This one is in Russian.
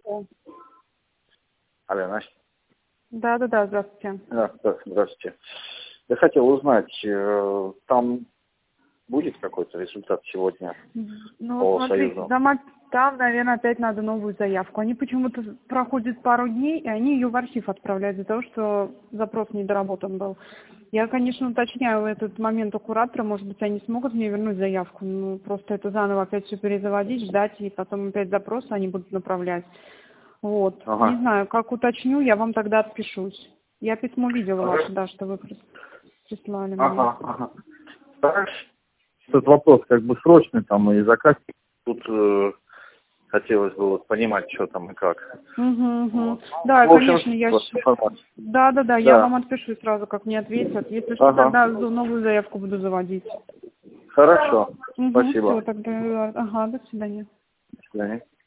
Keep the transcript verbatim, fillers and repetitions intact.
Алло, Настя. Да, да, да, здравствуйте. Да, да, здравствуйте. Я хотел узнать, э, там будет какой-то результат сегодня Ну, по смотрите, Союзу? там, там, наверное, опять надо новую заявку. Они почему-то проходят пару дней, и они ее в архив отправляют из-за того, что запрос недоработан был. Я, конечно, уточняю в этот момент у куратора, может быть, они смогут мне вернуть заявку. Ну, просто это заново опять все перезаводить, ждать, и потом опять запросы они будут направлять. Вот. Ага. Не знаю, как уточню, я вам тогда отпишусь. Я письмо видела Ага. ваше, да, что вы прис- прислали мне. Ага, ага. Хорошо. Этот вопрос как бы срочный там и заказчик. Тут э, хотелось бы вот понимать, что там и как. Угу, угу. Вот. Да, В общем, конечно, я... вот щ- информация. Да, да, да, я Да. вам отпишу сразу, как мне ответят. Если что, Ага. тогда за- новую заявку буду заводить. Хорошо. Угу, все, Спасибо. тогда, ага, до свидания. До свидания.